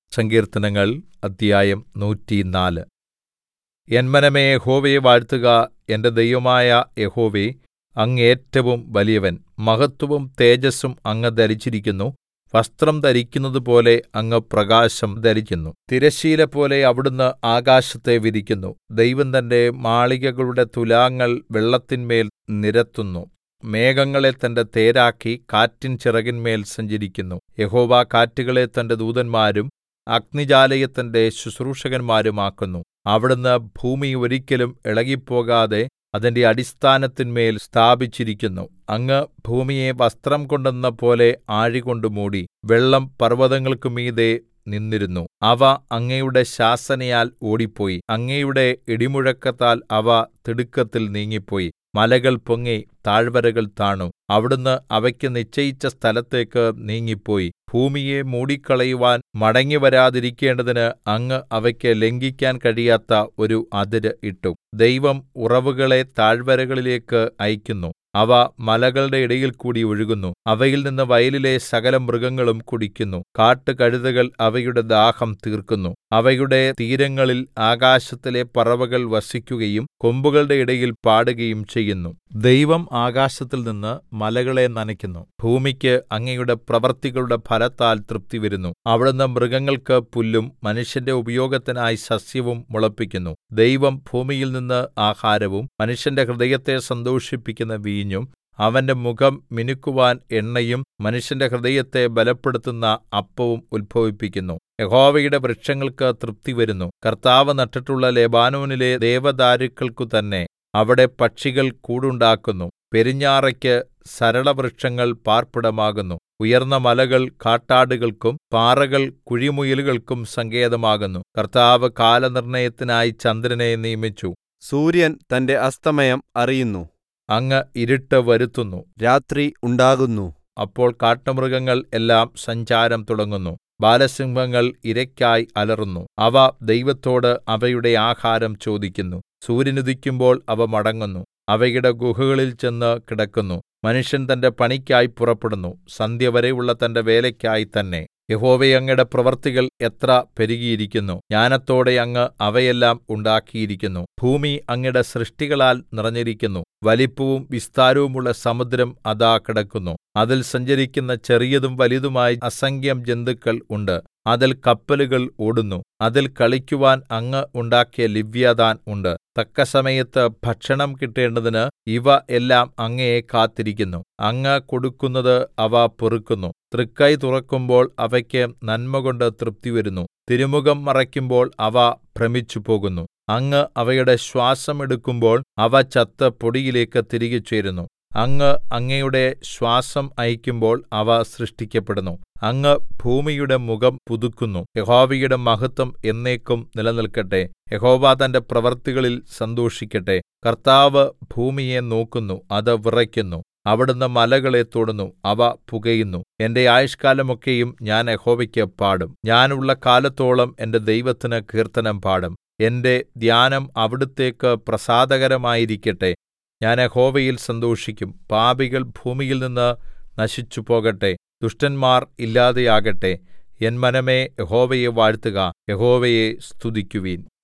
സങ്കീർത്തനങ്ങൾ അദ്ധ്യായം 104. എൻ മനമേ യഹോവയെ വാഴ്ത്തുക. എന്റെ ദൈവമായ യഹോവേ, അങ്ങ് ഏറ്റവും വലിയവൻ. മഹത്വവും തേജസ്സും അങ്ങ് ധരിച്ചിരിക്കുന്നു. വസ്ത്രം ധരിക്കുന്നതുപോലെ അങ്ങ് പ്രകാശം ധരിക്കുന്നു. തിരശ്ശീലപോലെ അവിടുന്ന് ആകാശത്തെ വിരിക്കുന്നു. ദൈവം തന്റെ മാളികകളുടെ തുലാങ്ങൾ വെള്ളത്തിന്മേൽ നിരത്തുന്നു. മേഘങ്ങളെ തന്റെ തേരാക്കി കാറ്റിൻ ചിറകിന്മേൽ സഞ്ചരിക്കുന്നു. യഹോവ കാറ്റുകളെ തന്റെ ദൂതന്മാരും അഗ്നിജ്വാലയെ തന്റെ ശുശ്രൂഷകന്മാരും ആക്കുന്നു. അവിടുന്ന് ഭൂമി ഒരിക്കലും ഇളകിപ്പോകാതെ അതിന്റെ അടിസ്ഥാനത്തിന്മേൽ സ്ഥാപിച്ചിരിക്കുന്നു. അങ്ങ് ഭൂമിയെ വസ്ത്രം കൊണ്ടെന്നപോലെ ആഴികൊണ്ട് മൂടി. വെള്ളം പർവ്വതങ്ങൾക്കു മീതെ നിന്നിരുന്നു. അവ അങ്ങയുടെ ശാസനയാൽ ഓടിപ്പോയി. അങ്ങയുടെ ഇടിമുഴക്കത്താൽ അവ തിടുക്കത്തിൽ നീങ്ങിപ്പോയി. മലകൾ പൊങ്ങി, താഴ്വരകൾ താണു. അവിടുന്ന് അവയ്ക്ക് നിശ്ചയിച്ച സ്ഥലത്തേക്ക് നീങ്ങിപ്പോയി. ഭൂമിയെ മൂടിക്കളയുവാൻ മടങ്ങിവരാതിരിക്കേണ്ടതിന് അങ്ങ് അവയ്ക്ക് ലംഘിക്കാൻ കഴിയാത്ത ഒരു അതിര് ഇട്ടു. ദൈവം ഉറവുകളെ താഴ്വരകളിലേക്ക് അയയ്ക്കുന്നു. അവ മലകളുടെ ഇടയിൽകൂടി ഒഴുകുന്നു. അവയിൽനിന്ന് വയലിലെ സകലമൃഗങ്ങളും കുടിക്കുന്നു. കാട്ടുകഴുതകൾ അവയുടെ ദാഹം തീർക്കുന്നു. അവയുടെ തീരങ്ങളിൽ ആകാശത്തിലെ പറവകൾ വസിക്കുകയും കൊമ്പുകളുടെ ഇടയിൽ പാടുകയും ചെയ്യുന്നു. ദൈവം ആകാശത്തിൽനിന്ന് മലകളെ നനയ്ക്കുന്നു. ഭൂമിക്ക് അങ്ങയുടെ പ്രവൃത്തികളുടെ ഫലത്താൽ തൃപ്തി വരുന്നു. അവിടുന്ന് മൃഗങ്ങൾക്ക് പുല്ലും മനുഷ്യന്റെ ഉപയോഗത്തിനായി സസ്യവും മുളപ്പിക്കുന്നു. ദൈവം ഭൂമിയിൽനിന്ന് ആഹാരവും മനുഷ്യന്റെ ഹൃദയത്തെ സന്തോഷിപ്പിക്കുന്ന വീഞ്ഞും അവന്റെ മുഖം മിനുക്കുവാൻ എണ്ണയും മനുഷ്യന്റെ ഹൃദയത്തെ ബലപ്പെടുത്തുന്ന അപ്പവും ഉത്ഭവിപ്പിക്കുന്നു. യഹോവയുടെ വൃക്ഷങ്ങൾക്ക് തൃപ്തി വരുന്നു. കർത്താവ് നട്ടിട്ടുള്ള ലെബാനോനിലെ ദേവദാരുക്കൾക്കു തന്നെ അവിടെ പക്ഷികൾ കൂടുണ്ടാക്കുന്നു. പെരുഞ്ഞാറയ്ക്ക് സരളവൃക്ഷങ്ങൾ പാർപ്പിടമാകുന്നു. ഉയർന്ന മലകൾ കാട്ടാടുകൾക്കും പാറകൾ കുഴിമുയലുകൾക്കും സങ്കേതമാകുന്നു. കർത്താവ് കാലനിർണ്ണയത്തിനായി ചന്ദ്രനെ നിയമിച്ചു. സൂര്യൻ തന്റെ അസ്തമയം അറിയുന്നു. അങ്ങ് ഇരുട്ട് വരുത്തുന്നു. രാത്രി ഉണ്ടാകുന്നു. അപ്പോൾ കാട്ടുമൃഗങ്ങൾ എല്ലാം സഞ്ചാരം തുടങ്ങുന്നു. ബാലസിംഹങ്ങൾ ഇരയ്ക്കായി അലറുന്നു. അവ ദൈവത്തോട് അവയുടെ ആഹാരം ചോദിക്കുന്നു. സൂര്യൻ ഉദിക്കുമ്പോൾ അവ മടങ്ങുന്നു. അവയുടെ ഗുഹകളിൽ ചെന്ന് കിടക്കുന്നു. മനുഷ്യൻ തന്റെ പണിക്കായി പുറപ്പെടുന്നു. സന്ധ്യവരെയുള്ള തന്റെ വേലയ്ക്കായി തന്നെ. യഹോവേ, അങ്ങയുടെ പ്രവൃത്തികൾ എത്ര പെരുകിയിരിക്കുന്നു! ജ്ഞാനത്തോടെ അങ്ങ് അവയെല്ലാം ഉണ്ടാക്കിയിരിക്കുന്നു. ഭൂമി അങ്ങയുടെ സൃഷ്ടികളാൽ നിറഞ്ഞിരിക്കുന്നു. വലിപ്പവും വിസ്താരവുമുള്ള സമുദ്രം അതാ കിടക്കുന്നു. അതിൽ സഞ്ചരിക്കുന്ന ചെറിയതും വലുതുമായ അസംഖ്യം ജന്തുക്കൾ ഉണ്ട്. അതിൽ കപ്പലുകൾ ഓടുന്നു. അതിൽ കളിക്കുവാൻ അങ്ങ് ഉണ്ടാക്കിയ ലിവ്യാഥാൻ ഉണ്ട്. തക്കസമയത്ത് ഭക്ഷണം കിട്ടേണ്ടതിന് ഇവ എല്ലാം അങ്ങയെ കാത്തിരിക്കുന്നു. അങ്ങ് കൊടുക്കുന്നത് അവ പെറുക്കുന്നു. തൃക്കൈ തുറക്കുമ്പോൾ അവയ്ക്ക് നന്മകൊണ്ട് തൃപ്തി വരുന്നു. തിരുമുഖം മറയ്ക്കുമ്പോൾ അവ ഭ്രമിച്ചുപോകുന്നു. അങ്ങ് അവയുടെ ശ്വാസം എടുക്കുമ്പോൾ അവ ചത്ത് പൊടിയിലേക്ക് തിരികെ ചേരുന്നു. അങ്ങ് അങ്ങയുടെ ശ്വാസം അയയ്ക്കുമ്പോൾ അവ സൃഷ്ടിക്കപ്പെടുന്നു. അങ്ങ് ഭൂമിയുടെ മുഖം പുതുക്കുന്നു. യഹോവയുടെ മഹത്വം എന്നേക്കും നിലനിൽക്കട്ടെ. യഹോവ തന്റെ പ്രവൃത്തികളിൽ സന്തോഷിക്കട്ടെ. കർത്താവ് ഭൂമിയെ നോക്കുന്നു, അത് വിറയ്ക്കുന്നു. അവിടുന്ന് മലകളെ തൊടുന്നു, അവ പുകയുന്നു. എന്റെ ആയുഷ്കാലമൊക്കെയും ഞാൻ യഹോവയ്ക്ക് പാടും. ഞാനുള്ള കാലത്തോളം എന്റെ ദൈവത്തിന് കീർത്തനം പാടും. എന്റെ ധ്യാനം അവിടുത്തേക്ക് പ്രസാദകരമായിരിക്കട്ടെ. ഞാൻ യഹോവയിൽ സന്തോഷിക്കും. പാപികൾ ഭൂമിയിൽനിന്ന് നശിച്ചുപോകട്ടെ. ദുഷ്ടന്മാർ ഇല്ലാതെയാകട്ടെ. എൻ മനമേ യഹോവയെ വാഴ്ത്തുക. യഹോവയെ സ്തുതിക്കുവിൻ.